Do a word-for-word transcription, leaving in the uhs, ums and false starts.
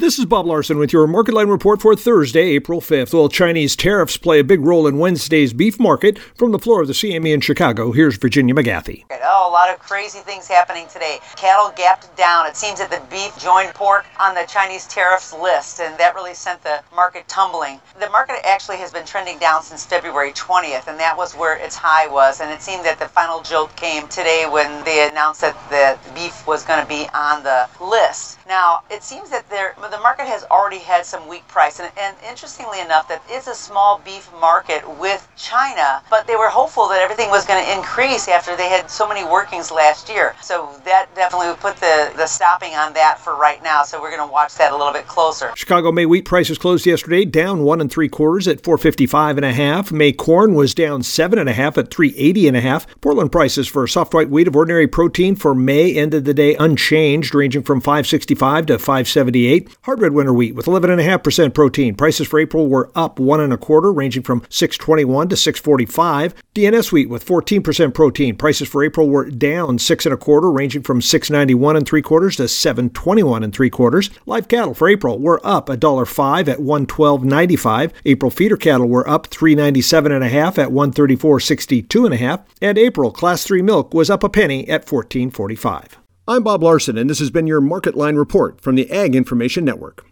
This is Bob Larson with your Market Line report for Thursday, April fifth. Well, Chinese tariffs play a big role in Wednesday's beef market. From the floor of the C M E in Chicago, here's Virginia McGathy. Oh, a lot of crazy things happening today. Cattle gapped down. It seems that the beef joined pork on the Chinese tariffs list, and that really sent the market tumbling. The market actually has been trending down since February twentieth, and that was where its high was. And it seemed that the final jolt came today when they announced that the beef was going to be on the list. Now, it seems that there, the market has already had some weak price, and, and interestingly enough, that is a small beef market with China, but they were hopeful that everything was going to increase after they had so many workings last year. So that definitely would put the, the stopping on that for right now, so we're going to watch that a little bit closer. Chicago May wheat prices closed yesterday down one and three quarters at four fifty-five and a half. May corn was down seven and a half at three eighty and a half. Portland prices for soft white wheat of ordinary protein for May ended the day unchanged, ranging from five sixty-five to five seventy-eight. Hard red winter wheat with eleven point five percent protein. Prices for April were up one and a quarter, ranging from six twenty-one to six forty-five. D N S wheat with fourteen percent protein. Prices for April were down six and a quarter, ranging from six ninety-one and three quarters to seven twenty-one and three quarters. Live cattle for April were up one dollar five at one twelve ninety-five. April feeder cattle were up three ninety-seven and a half at one thirty-four sixty-two and a half. And April class three milk was up a penny at fourteen forty-five. I'm Bob Larson, and this has been your Market Line report from the Ag Information Network.